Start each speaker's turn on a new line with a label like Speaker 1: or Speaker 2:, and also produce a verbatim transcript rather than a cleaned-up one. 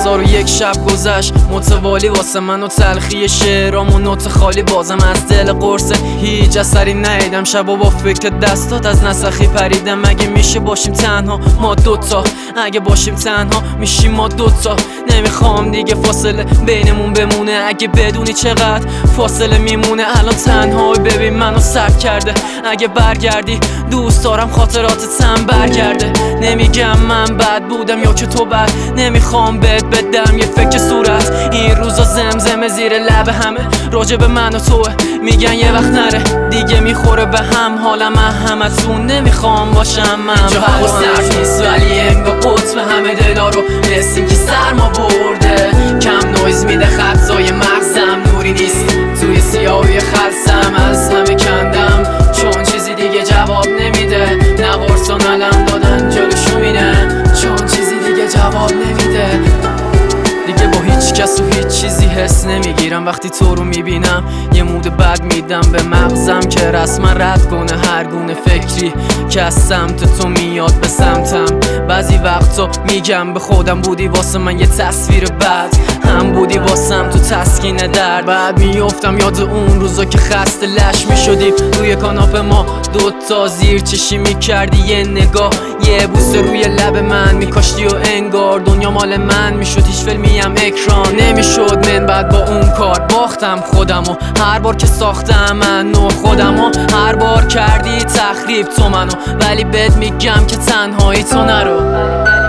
Speaker 1: هزار و یک شب گذشت متوالی واسه من و تلخی شعرام و نوت خالی. بازم از دل قرصه هیچ اثری ندیدم. شبا با فکر دستات از نسخی پریدم. اگه میشه باشیم تنها ما دوتا، اگه باشیم تنها میشیم ما دوتا. نمیخوام دیگه فاصله بینمون بمونه. اگه بدونی چقدر فاصله میمونه الان تنهایی ببین منو سرد کرده. اگه برگردی دوست دارم خاطراتتم برگرده. نمیگم من بد بودم یا که تو بد، نمیخوام بهت بدم یه فکر صورت. این روزا زمزمه زیر لب همه راجع به من و توه، میگن یه وقت نره دیگه میخوره به هم حالم. من همتون نمیخوام باشم من. اینجا هوا سرد نیست ولی انگار قطب همه دلا رو رسیم که سرما برده. کم نویز میده خطای مغزم، نوری نیست توی سیاهی خلصم. از همه کندم چون چیزی دیگه جواب نمیده. نقرسان علم دادن جلوشو مینه چون چیزی دیگه جواب نمیده. دیگه با هیچ کس و هیچ چیزی حس نمیگیرم. وقتی تو رو میبینم یه مود بد میدم به مغزم که رسما رد کنه هر گونه فکری که از سمت تو میاد به سمتم. بعضی وقتا میگم به خودم بودی واسه من یه تصویر بد، هم بودی واسم تو تسکین درد. بعد میافتم یاد اون روزا که خسته لش میشدیم روی کاناپه ما دوتا، زیر چشی میکردی یه نگاه، یه بوسه روی لب من میکاشتی و انگار دنیا مال من میشد. هیچ فیلمی هم اکران نمیشد من بعد با اون کار. باختم خودمو هر بار که ساختم من نو خودمو، هر بار کردی تخریب تو منو. ولی بهت میگم که تنهایی تو نرو.